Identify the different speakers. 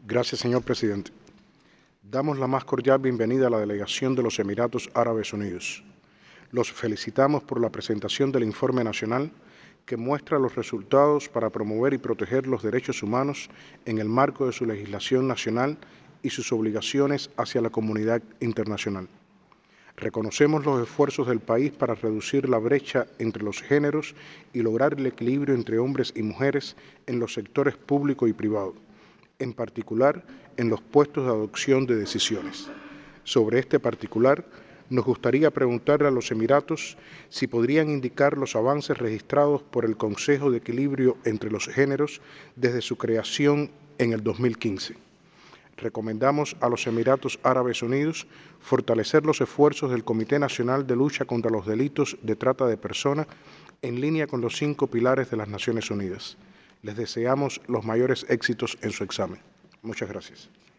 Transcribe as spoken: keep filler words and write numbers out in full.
Speaker 1: Gracias, señor presidente. Damos la más cordial bienvenida a la delegación de los Emiratos Árabes Unidos. Los felicitamos por la presentación del informe nacional que muestra los resultados para promover y proteger los derechos humanos en el marco de su legislación nacional y sus obligaciones hacia la comunidad internacional. Reconocemos los esfuerzos del país para reducir la brecha entre los géneros y lograr el equilibrio entre hombres y mujeres en los sectores público y privado, en particular en los puestos de adopción de decisiones. Sobre este particular, nos gustaría preguntarle a los Emiratos si podrían indicar los avances registrados por el Consejo de Equilibrio entre los Géneros desde su creación en el dos mil quince. Recomendamos a los Emiratos Árabes Unidos fortalecer los esfuerzos del Comité Nacional de Lucha contra los Delitos de Trata de Personas en línea con los cinco pilares de las Naciones Unidas. Les deseamos los mayores éxitos en su examen. Muchas gracias.